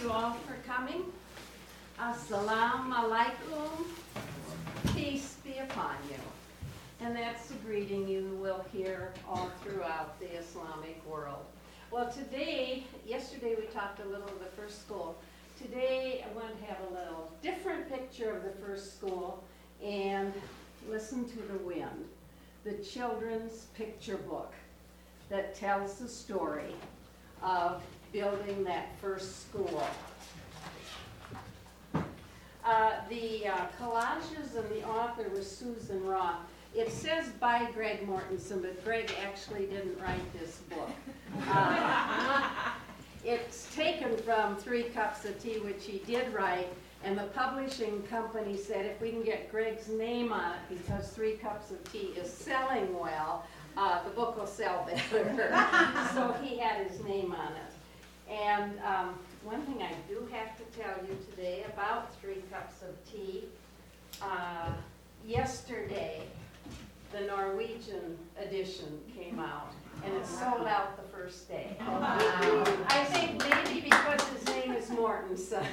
you all for coming. Assalamu alaikum. Peace be upon you. And that's the greeting you will hear all throughout the Islamic world. Well, yesterday we talked a little of the first school. Today I want to have a little different picture of the first school and listen to the wind. The children's picture book that tells the story of building that first school. The collages and the author was Susan Roth. It says by Greg Mortensen, but Greg actually didn't write this book. It's taken from 3 Cups of Tea, which he did write, and the publishing company said if we can get Greg's name on it, because 3 Cups of Tea is selling well, the book will sell better. So he had his name on it. And one thing I do have to tell you today about 3 Cups of Tea, yesterday the Norwegian edition came out, and it sold out the first day. I think maybe because his name is Mortensen.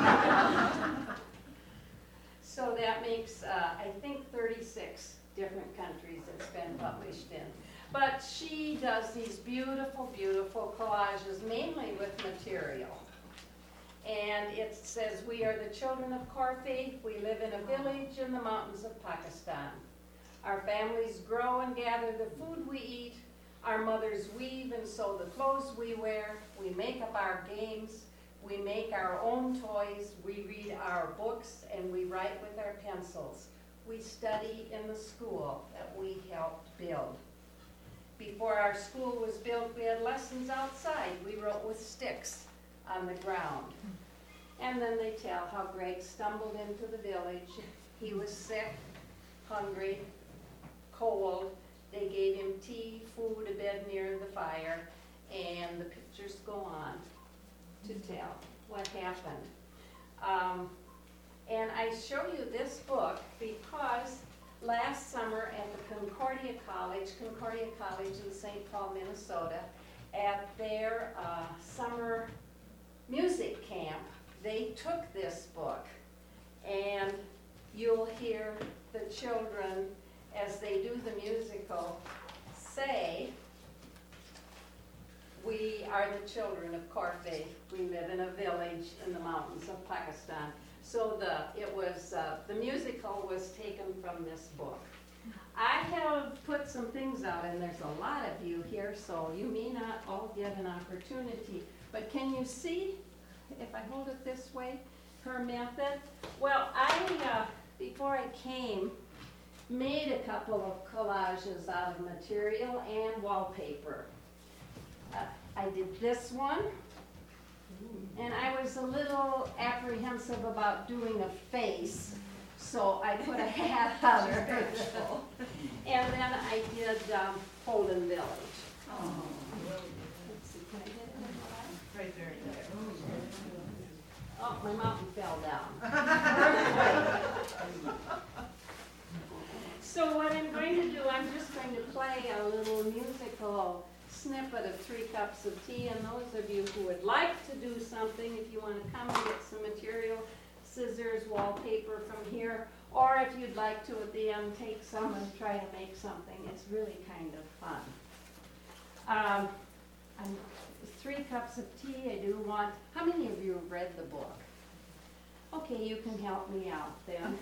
So that makes, I think, 36 different countries it's been published in. But she does these beautiful, beautiful collages, mainly with material. And it says, we are the children of Korfi. We live in a village in the mountains of Pakistan. Our families grow and gather the food we eat. Our mothers weave and sew the clothes we wear. We make up our games. We make our own toys. We read our books and we write with our pencils. We study in the school that we helped build. Before our school was built, we had lessons outside. We wrote with sticks on the ground. And then they tell how Greg stumbled into the village. He was sick, hungry, cold. They gave him tea, food, a bed near the fire, and the pictures go on to tell what happened. And I show you this book because last summer at the Concordia College in St. Paul, Minnesota, at their summer music camp, they took this book, and you'll hear the children, as they do the musical, say, we are the children of Korfi. We live in a village in the mountains of Pakistan. So the musical was taken from this book. I have put some things out, and there's a lot of you here, so you may not all get an opportunity. But can you see, if I hold it this way, her method? Well, I, before I came, made a couple of collages out of material and wallpaper. I did this one, and I was a little apprehensive about doing a face, so I put a hat on her. And then I did Holden Village. Oh. Let's see, can I get it in the light? Right there. Oh, my mountain fell down. So what I'm going to do, I'm just going to play a little musical snippet of 3 Cups of Tea, and those of you who would like to do something, if you want to come and get some material, scissors, wallpaper from here, or if you'd like to at the end take some and try to make something, it's really kind of fun. 3 Cups of Tea, I do want, how many of you have read the book? Okay, you can help me out then.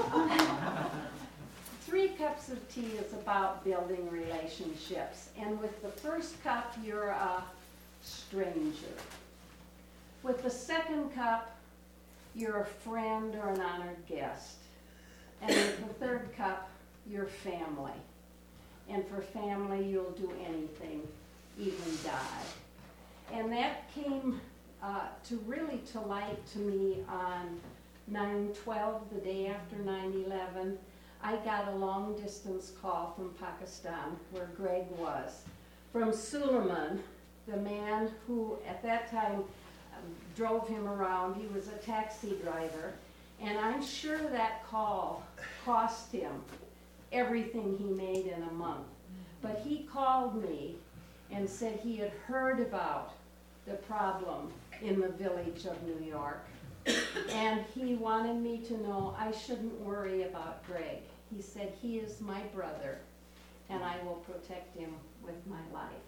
3 Cups of Tea is about building relationships. And with the first cup, you're a stranger. With the second cup, you're a friend or an honored guest. And with the third cup, you're family. And for family, you'll do anything, even die. And that came to light to me on 9/12, the day after 9/11. I got a long-distance call from Pakistan, where Greg was, from Suleiman, the man who at that time drove him around. He was a taxi driver, and I'm sure that call cost him everything he made in a month. But he called me and said he had heard about the problem in the village of New York. And he wanted me to know I shouldn't worry about Greg. He said, he is my brother, and I will protect him with my life.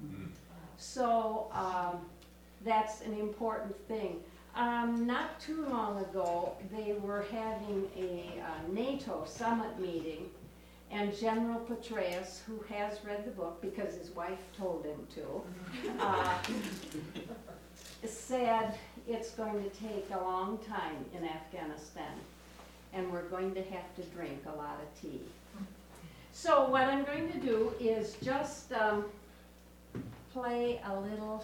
So that's an important thing. Not too long ago, they were having a NATO summit meeting, and General Petraeus, who has read the book because his wife told him to, said it's going to take a long time in Afghanistan, and we're going to have to drink a lot of tea. So what I'm going to do is just play a little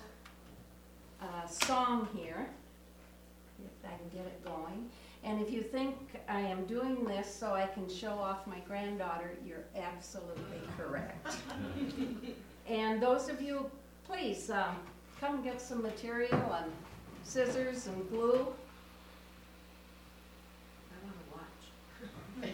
song here, if I can get it going. And if you think I am doing this so I can show off my granddaughter, you're absolutely correct. And those of you, please come get some material and scissors and glue. I want to watch.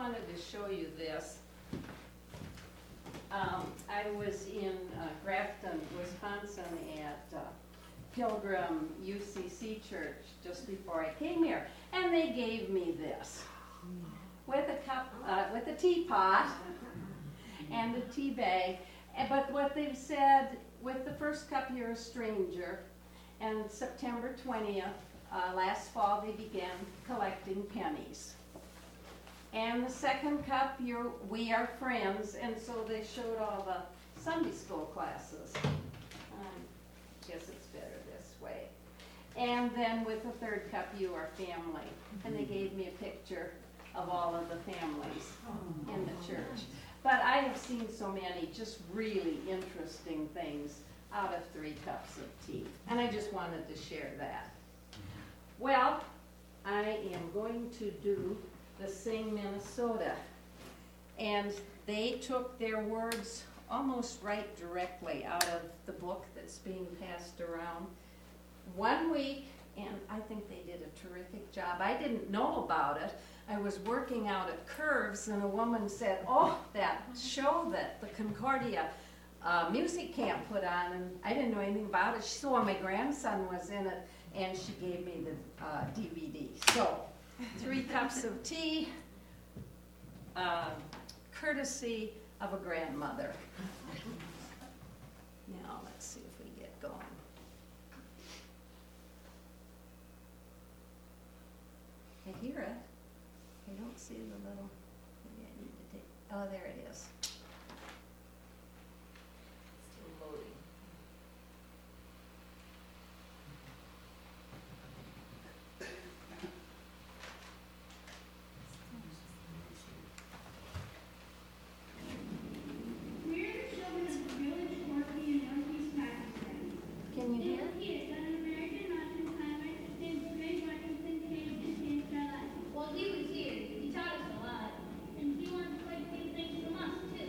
wanted to show you this. I was in Grafton, Wisconsin at Pilgrim UCC Church just before I came here, and they gave me this with a cup, with a teapot and a tea bag. But what they've said, with the first cup you're a stranger, and September 20th, last fall, they began collecting pennies. And the second cup, we are friends, and so they showed all the Sunday school classes. Guess it's better this way. And then with the third cup, you are family. And they gave me a picture of all of the families in the church. But I have seen so many just really interesting things out of 3 cups of tea. And I just wanted to share that. Well, I am going to do the Sing Minnesota. And they took their words almost right directly out of the book that's being passed around. 1 week, and I think they did a terrific job. I didn't know about it. I was working out at Curves, and a woman said, oh, that show that the Concordia music camp put on, and I didn't know anything about it. She saw my grandson was in it, and she gave me the DVD. So, 3 cups of tea, courtesy of a grandmother. Now, let's see if we get going. I hear it. I don't see the little, maybe I need to take, oh, there it is. Still loading. Can you hear? Well, he was here. He taught us a lot. And he wants to like these things from us, too.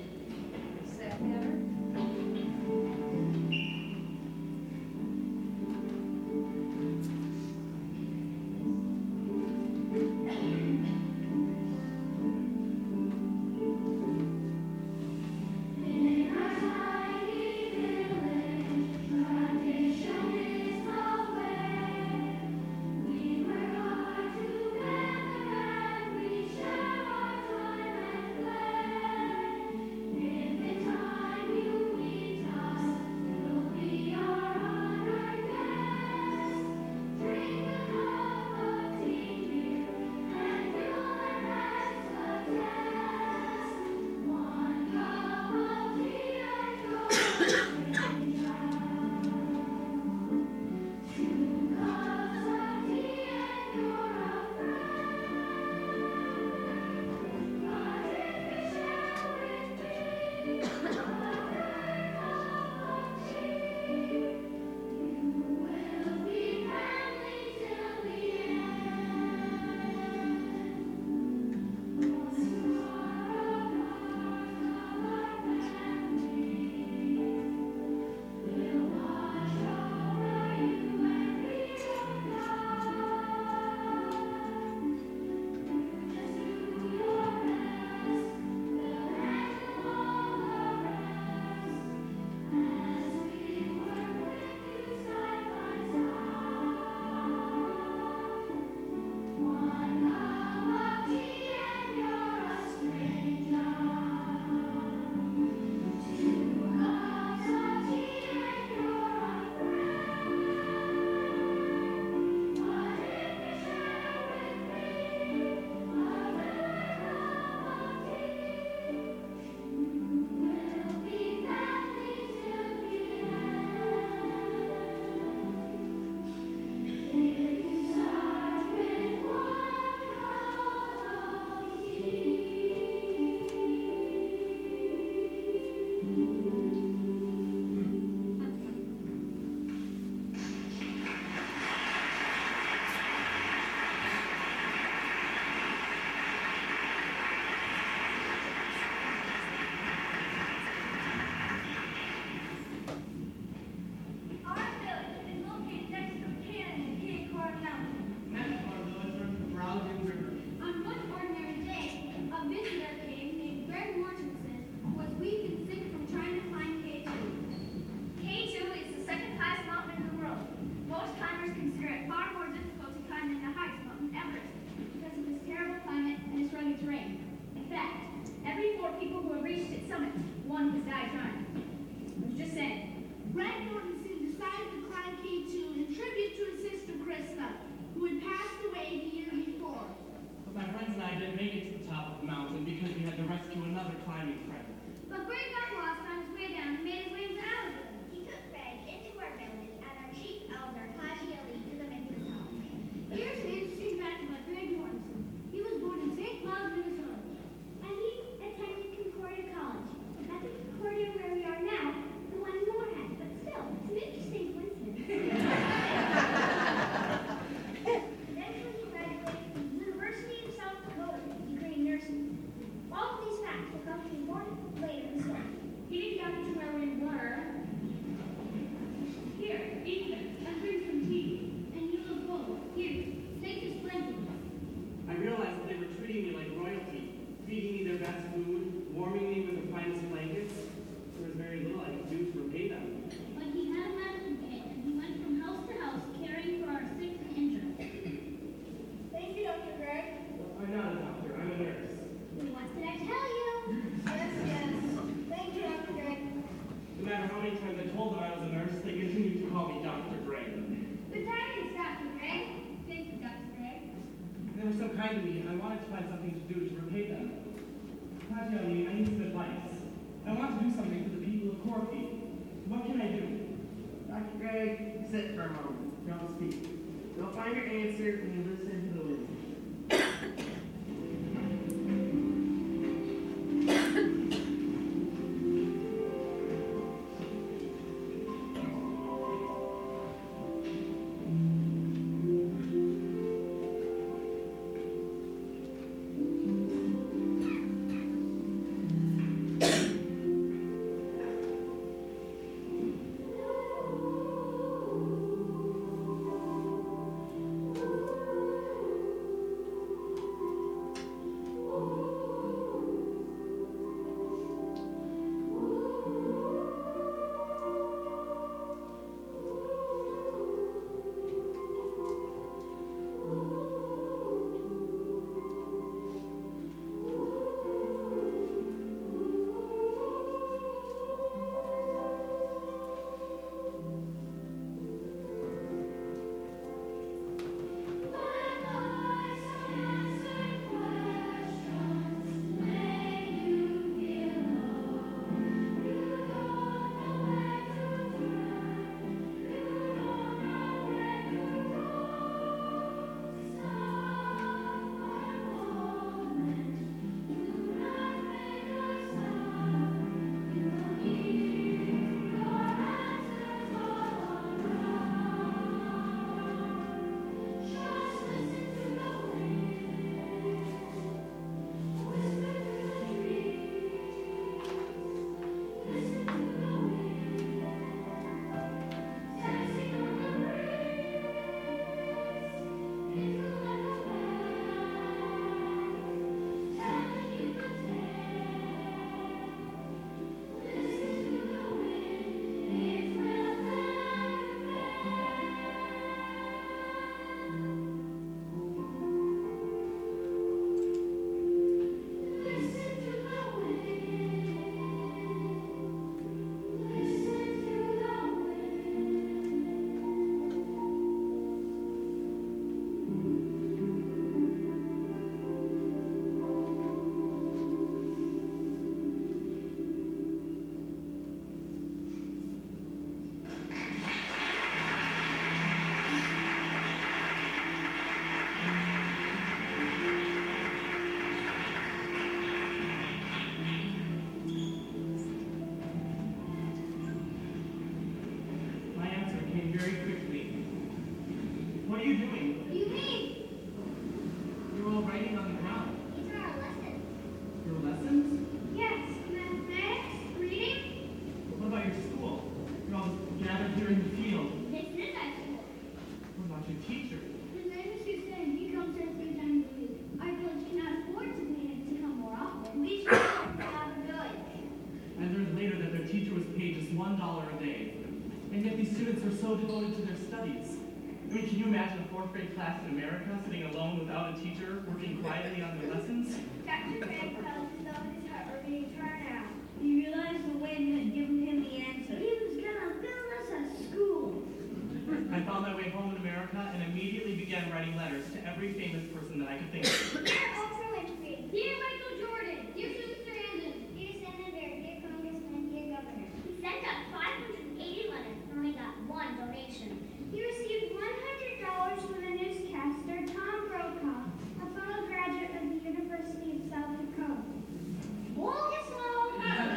something to do to repay them. Tatiana, I need some advice. I want to do something for the people of Corky. What can I do? Dr. Gregg, sit for a moment. Don't speak. You'll find your answer when you listen to the wind. Very quickly. What are you doing? What do you mean? You're all writing on the ground. These are our lessons. Your lessons? Yes, mathematics, reading. What about your school? You're all gathered here in the field. This is our school. What about your teacher? His name is Hussein. He comes here 3 times a week. Our village cannot afford to pay him to come more often. We should have a village. I learned later that their teacher was paid just $1 a day. And yet these students are so devoted to their studies. I mean, can you imagine a 4th grade class in America sitting alone without a teacher, working quietly on their lessons? Dr. Gregg felt as though his heart were being torn out. He realized the wind had given him the answer. He was gonna build us a school. I found my way home in America and immediately began writing letters to every famous person that I could think of. Dear Oprah Winfrey. Dear Michael Jordan. Dear Susan Sarandon. Dear Senator. Dear Congressman. Dear Governor. He sent up 580 letters and only got 1 donation. He received $100 from the newscaster Tom Brokaw, a fellow graduate of the University of South Dakota. Hold it slow.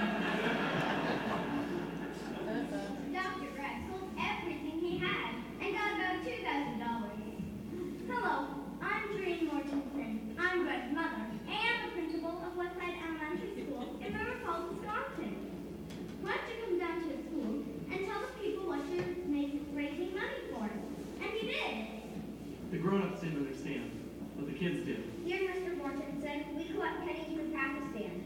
Dr. Gregg sold everything he had and got about $2,000. Hello, I'm Dream Mortensen. I'm Greg's mother and the principal of Westside Elementary School in River Falls, Wisconsin. Why don't you come down to the school and tell the people what you're raising money for? And he did. The grown-ups didn't understand, but the kids did. Dear Mr. Mortensen, we collect pennies from Pakistan.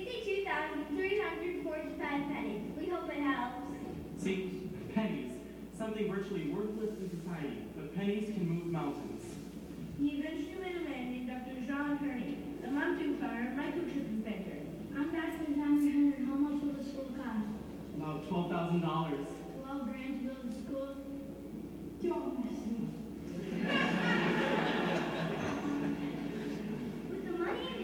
62,345 pennies. We hope it helps. See, pennies, something virtually worthless in society, but pennies can move mountains. He eventually met a man named Dr. Jean Herney, the mountain climber, microchip inventor. I'm Dr. Jean Herney. How much will the school cost? About $12,000. 12 grand to build a school? Don't mess with me. With the money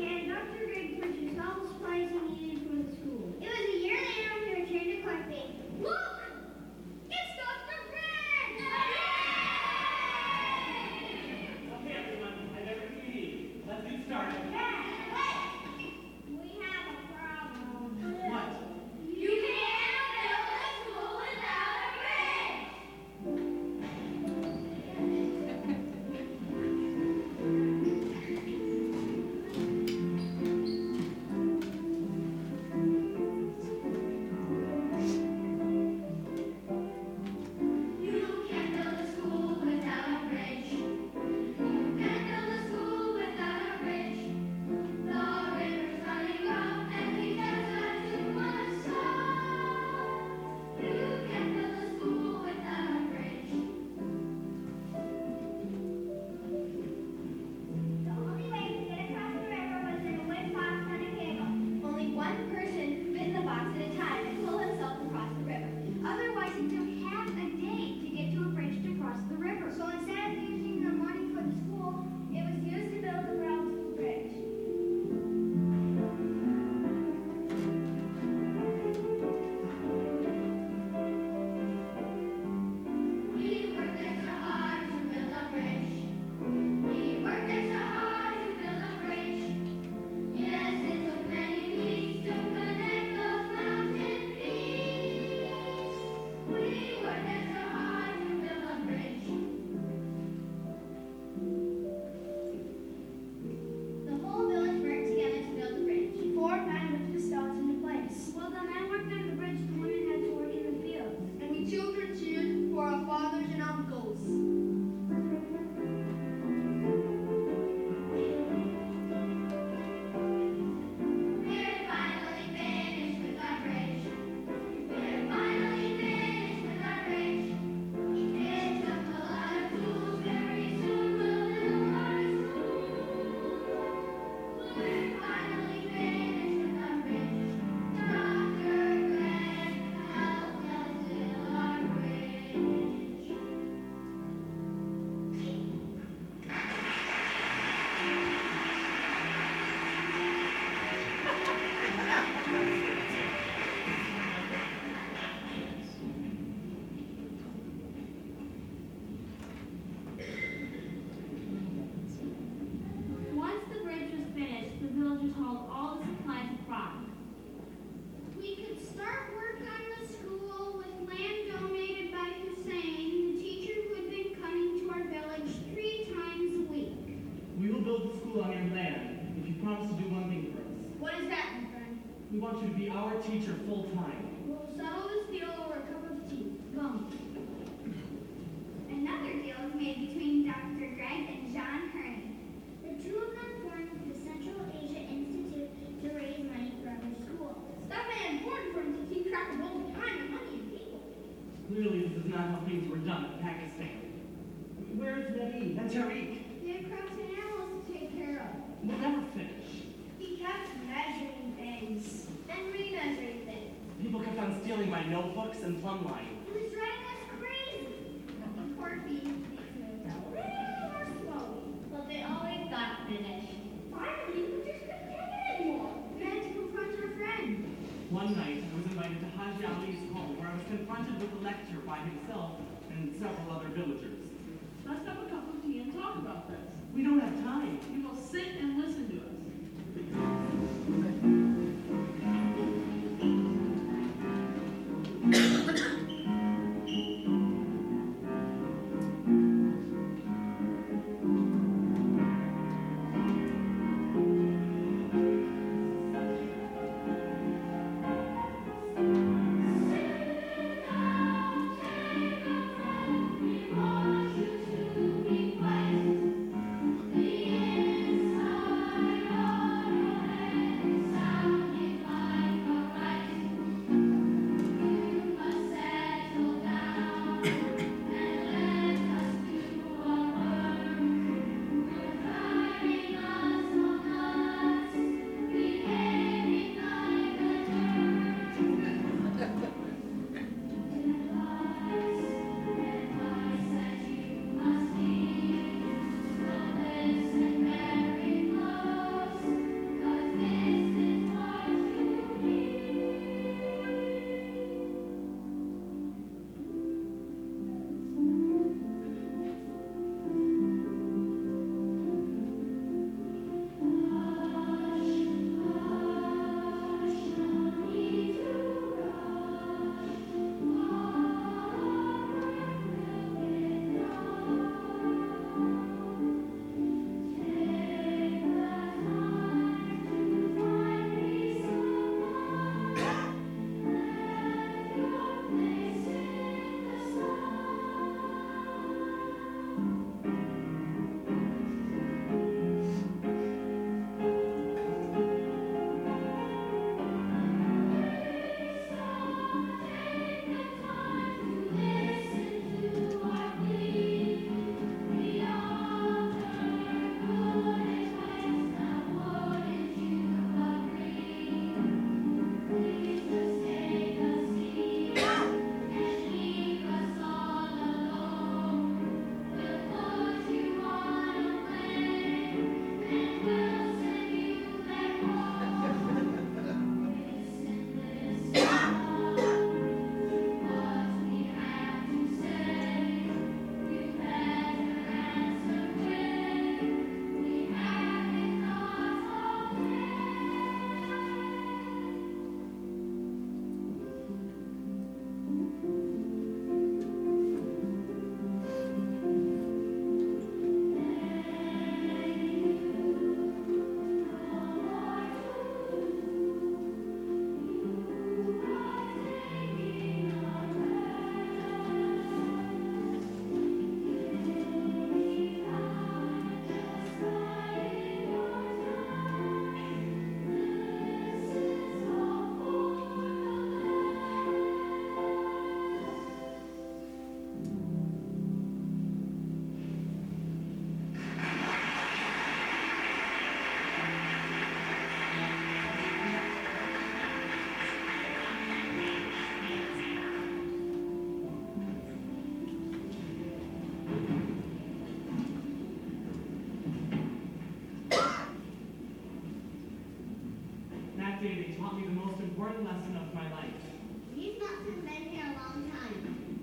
none, Pakistan. Where's Naeem? And Tariq? He had crops and animals to take care of. We'll never finish. He kept measuring things. And re-measuring things. People kept on stealing my notebooks and plumb line. He was driving us crazy. Poor bees moved a little more slowly. But they always got finished. Finally, we just couldn't take it anymore. We had to confront our friend. One night, I was invited to Haji Ali's home, where I was confronted with a lecture by himself and several other villagers. Let's have a cup of tea and talk about this. We don't have time. You will sit and listen to us. That day, they taught me the most important lesson of my life. These nuts have been here a long time.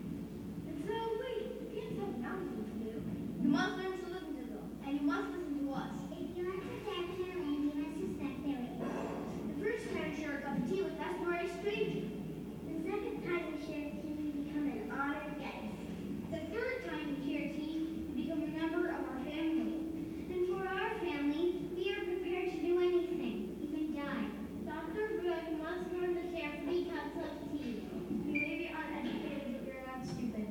And so wait, the kids have mountains to do. You must learn to listen to them, and you must listen to us. If you want to stand in their land, you must respect their ways. The first time we share a cup of tea with us, we're a stranger. The second time we share tea, we become an honored guest. The third time we share tea, we become a member of our family. And for our family, we are prepared to do anything, even die. Dr. Brooke must learn to share 3 cups of tea. You may be uneducated, but you're not stupid.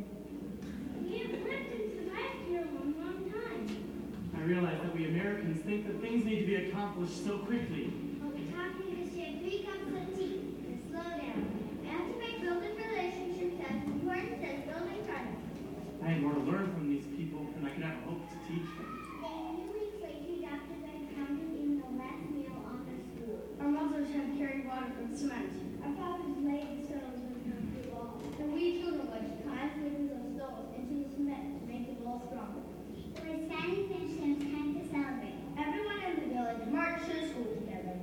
We have lived and survived here a long, long time. I realize that we Americans think that things need to be accomplished so quickly. But we taught me to share 3 cups of tea and slow down. And to make building relationships as important as building products. I had more to learn from these people than I could ever hope to teach them. A few weeks later, Dr. Greg counted in the last meal on the school. Our mothers had carried water from cement. Our fathers laid the stones in the concrete wall. And we children would climb through those stones into the cement to make the wall stronger. It was standing finished and it was time to celebrate. Everyone in the village marched to school together.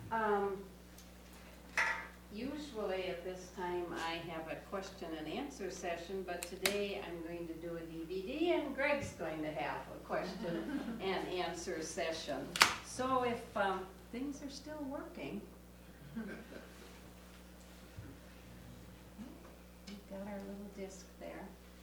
Usually at this time I have a question and answer session, but today I'm going to do a DVD and Greg's going to have a question and answer session. So if things are still working. We've got our little disc there.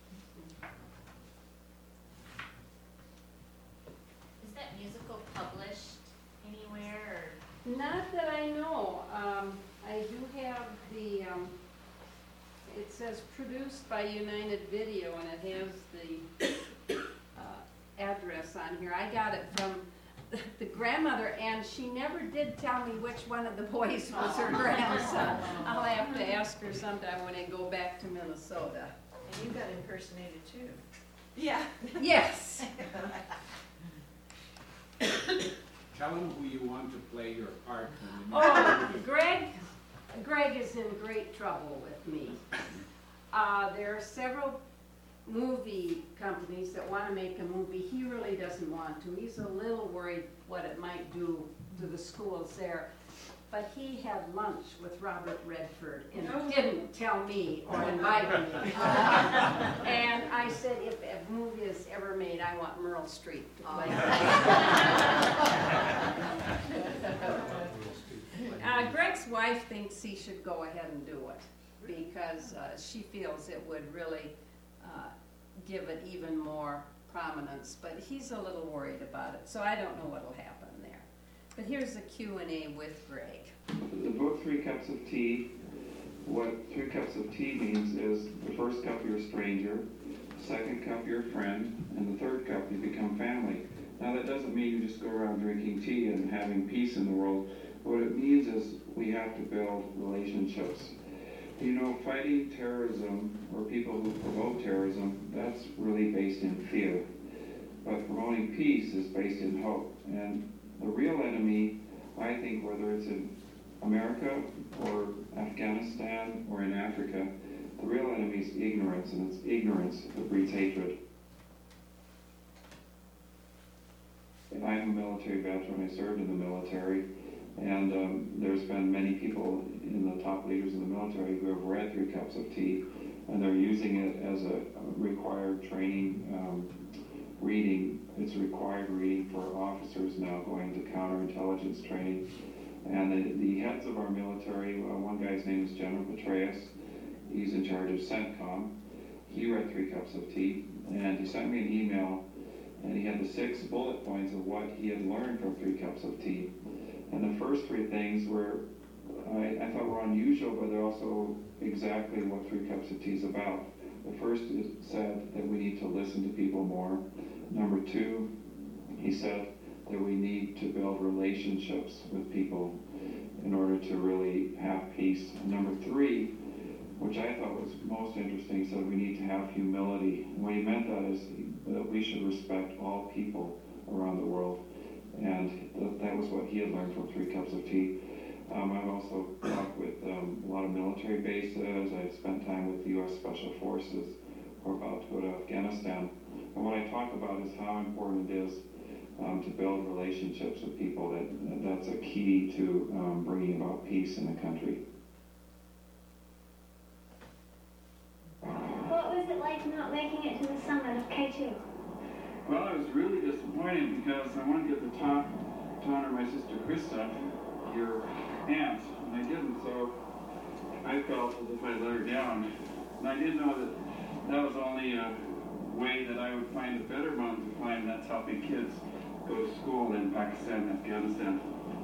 Is that musical published anywhere Not that I know. I do have the, it says produced by United Video, and it has the address on here. I got it from the grandmother, and she never did tell me which one of the boys was her grandson. I'll have to ask her sometime when I go back to Minnesota. And you got impersonated too. Yeah. Yes. Tell them who you want to play your part in the Oh, Greg is in great trouble with me. There are several movie companies that want to make a movie. He really doesn't want to. He's a little worried what it might do to the schools there. But he had lunch with Robert Redford and didn't tell me or invite me. And I said, if a movie is ever made, I want Meryl Streep to play it. Greg's wife thinks he should go ahead and do it because she feels it would really give it even more prominence, but he's a little worried about it, so I don't know what'll happen there. But here's the Q&A with Greg. The book 3 Cups of Tea, what 3 cups of tea means is the first cup you're a stranger, the second cup you're a friend, and the third cup you become family. Now that doesn't mean you just go around drinking tea and having peace in the world. What it means is we have to build relationships. You know, fighting terrorism or people who promote terrorism, that's really based in fear. But promoting peace is based in hope. And the real enemy, I think, whether it's in America or Afghanistan or in Africa, the real enemy is ignorance, and it's ignorance that breeds hatred. And I'm a military veteran. I served in the military. And there's been many people in the top leaders in the military who have read 3 Cups of Tea, and they're using it as a required training reading. It's a required reading for officers now going to counterintelligence training. And the heads of our military, one guy's name is General Petraeus. He's in charge of CENTCOM. He read 3 Cups of Tea, and he sent me an email, and he had the 6 bullet points of what he had learned from 3 Cups of Tea. And the first 3 things were, I thought were unusual, but they're also exactly what 3 Cups of Tea is about. The first said that we need to listen to people more. Number 2, he said that we need to build relationships with people in order to really have peace. And number 3, which I thought was most interesting, said we need to have humility. And what he meant that is that we should respect all people around the world. And that was what he had learned from 3 Cups of Tea. I've also talked with a lot of military bases. I've spent time with the U.S. Special Forces. We're about to go to Afghanistan. And what I talk about is how important it is to build relationships with people. That's a key to bringing about peace in the country. What was it like not making it to the summit of K2? Well, I was really disappointed because I wanted to get the top to honor my sister Krista, your aunt, and I didn't, so I felt as if I let her down. And I didn't know that that was only a way that I would find a better mountain to climb, that's helping kids go to school in Pakistan and Afghanistan.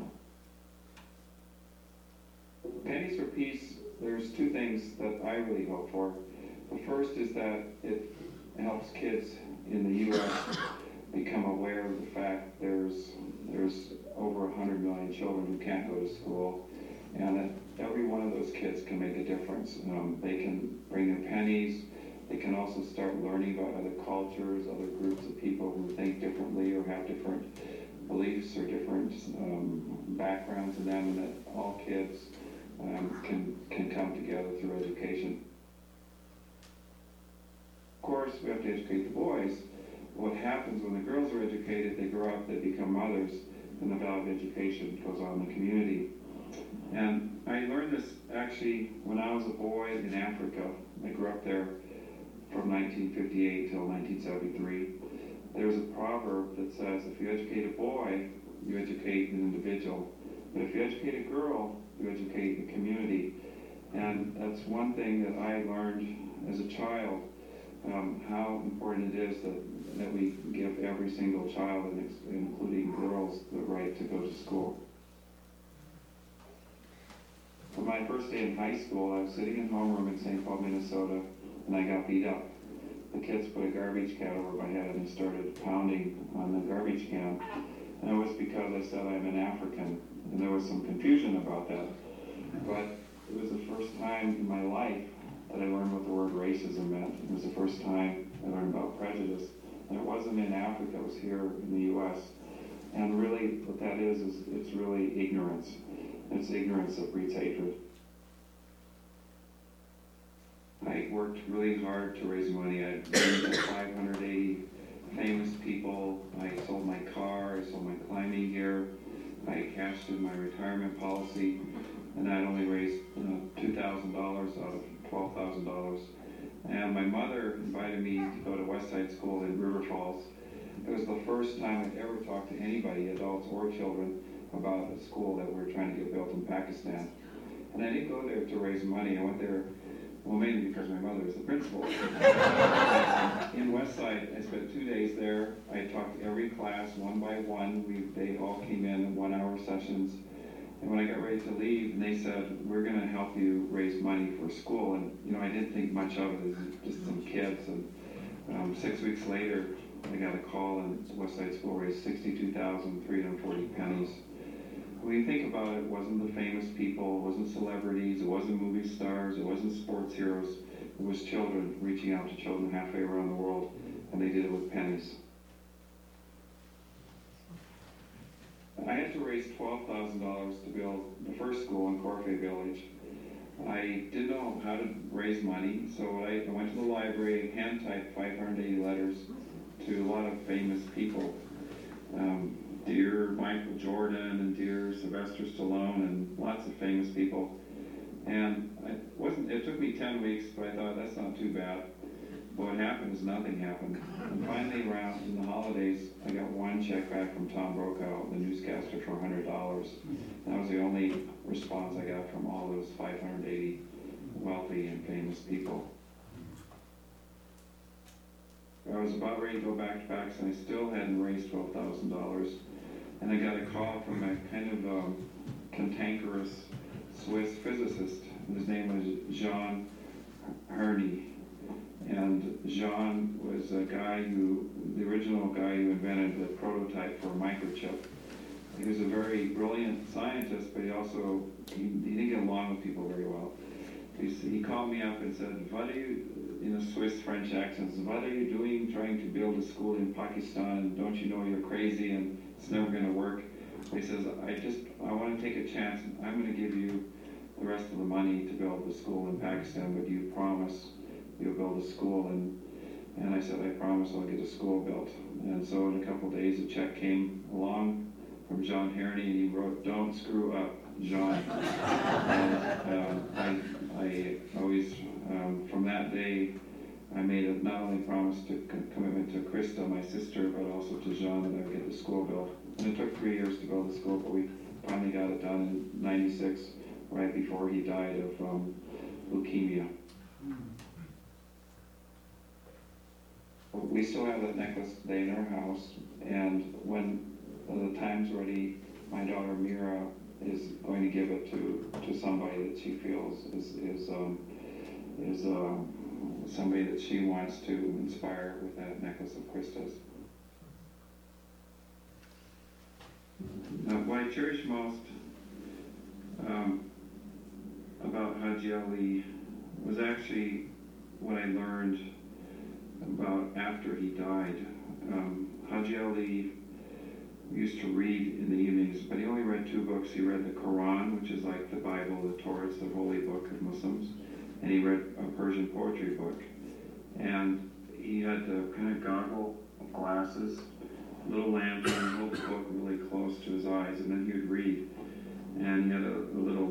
Pennies for Peace, there's 2 things that I really hope for. The first is that it helps kids in the U.S. become aware of the fact there's over 100 million children who can't go to school, and that every one of those kids can make a difference. They can bring their pennies. They can also start learning about other cultures, other groups of people who think differently or have different beliefs or different backgrounds in them, and that all kids can come together through education. Of course, we have to educate the boys. What happens when the girls are educated, they grow up, they become mothers, and the value of education goes on in the community. And I learned this actually when I was a boy in Africa. I grew up there from 1958 till 1973. There's a proverb that says, if you educate a boy, you educate an individual. But if you educate a girl, you educate the community. And that's one thing that I learned as a child, how important it is that we give every single child, including girls, the right to go to school. For my first day in high school, I was sitting in homeroom in St. Paul, Minnesota, and I got beat up. The kids put a garbage can over my head and started pounding on the garbage can. And it was because I said I'm an African, and there was some confusion about that. But it was the first time in my life that I learned what the word racism meant. It was the first time I learned about prejudice. And it wasn't in Africa, it was here in the U.S. And really, what that is it's really ignorance. It's ignorance that breeds hatred. I worked really hard to raise money. I raised 580 famous people. I sold my car, I sold my climbing gear. I cashed in my retirement policy, and I only raised $2,000 out of $12,000. And my mother invited me to go to Westside School in River Falls. It was the first time I'd ever talked to anybody, adults or children, about a school that we were trying to get built in Pakistan. And I didn't go there to raise money. I went there, well, mainly because my mother was the principal. In Westside, I spent 2 days there. I talked to every class one by one. They all came in 1-hour sessions. And when I got ready to leave, and they said, we're going to help you raise money for school. And, I didn't think much of it as just some kids. And 6 weeks later, I got a call, and Westside School raised 62,340 pennies. When you think about it, it wasn't the famous people, it wasn't celebrities, it wasn't movie stars, it wasn't sports heroes. It was children reaching out to children halfway around the world, and they did it with pennies. I had to raise $12,000 to build the first school in Corfe Village. I didn't know how to raise money, so I went to the library, hand-typed 580 letters to a lot of famous people. Dear Michael Jordan, and dear Sylvester Stallone, and lots of famous people. And it took me 10 weeks, but I thought, that's not too bad. But what happened is nothing happened. And finally, around in the holidays, I got one check back from Tom Brokaw, the newscaster, for $100. That was the only response I got from all those 580 wealthy and famous people. I was about ready to go back to Pakistan. I still hadn't raised $12,000. And I got a call from a kind of cantankerous Swiss physicist. His name was Jean Herney. And Jean was the original guy who invented the prototype for a microchip. He was a very brilliant scientist, but he didn't get along with people very well. He called me up and said, what are you, in a Swiss-French accent, what are you doing trying to build a school in Pakistan? Don't you know you're crazy and it's never going to work? He says, I want to take a chance. I'm going to give you the rest of the money to build the school in Pakistan, but you promise you'll build a school? And I said, I promise I'll get a school built. And so in a couple of days, a check came along from John Herney, and he wrote, don't screw up, John. And I always, from that day, I made not only promise to commitment to Krista, my sister, but also to Jean, that I would get the school built. And it took 3 years to build the school, but we finally got it done in '96, right before he died of leukemia. We still have that necklace today in our house, and when the time's ready, my daughter Mira is going to give it to somebody that she feels is somebody that she wants to inspire with that necklace of Krista's. What I cherish most about Haji Ali was actually what I learned about after he died. Haji Ali used to read in the evenings, but he only read 2 books. He read the Quran, which is like the Bible, the Torah, it's the holy book of Muslims, and he read a Persian poetry book. And he had the kind of goggle of glasses, little lantern, hold the book really close to his eyes, and then he would read. And he had a little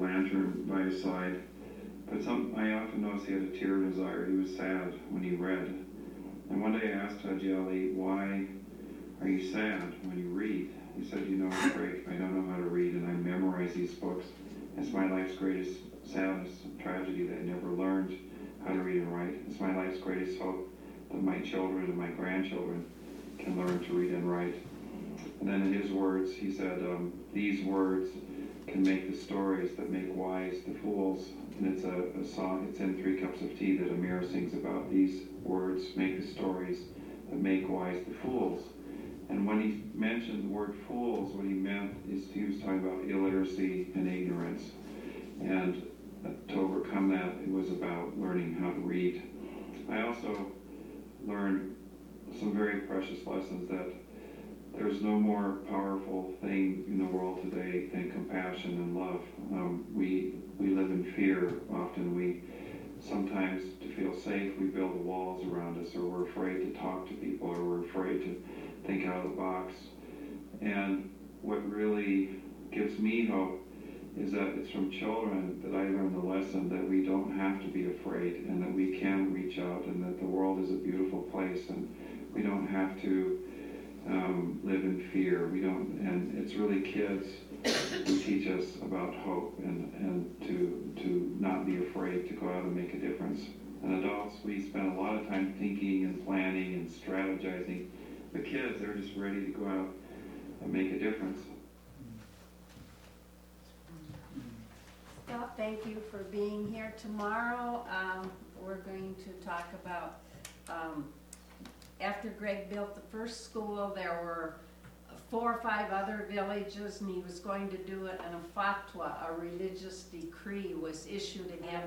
by his side. But I often noticed he had a tear in his eye, or he was sad when he read. And one day I asked Haji, why are you sad when you read? He said, Greg, I don't know how to read, and I memorize these books. It's my life's greatest sadness and tragedy that I never learned how to read and write. It's my life's greatest hope that my children and my grandchildren can learn to read and write. And then in his words, he said, these words can make the stories that make wise the fools. And it's a song, it's in 3 Cups of Tea that Amir sings about. These words make the stories that make wise the fools. And when he mentioned the word fools, what he meant is he was talking about illiteracy and ignorance. And to overcome that, it was about learning how to read. I also learned some very precious lessons that there's no more powerful thing in the world today than compassion and love. We live in fear often. We sometimes, to feel safe, we build walls around us, or we're afraid to talk to people, or we're afraid to think out of the box. And what really gives me hope is that it's from children that I learned the lesson that we don't have to be afraid, and that we can reach out, and that the world is a beautiful place, and we don't have to live in fear. And it's really kids who teach us about hope and to not be afraid to go out and make a difference. And adults, we spend a lot of time thinking and planning and strategizing. The kids, they're just ready to go out and make a difference. Well, thank you for being here. Tomorrow, we're going to talk about, after Greg built the first school, there were 4 or 5 other villages, and he was going to do it in a fatwa, a religious decree was issued against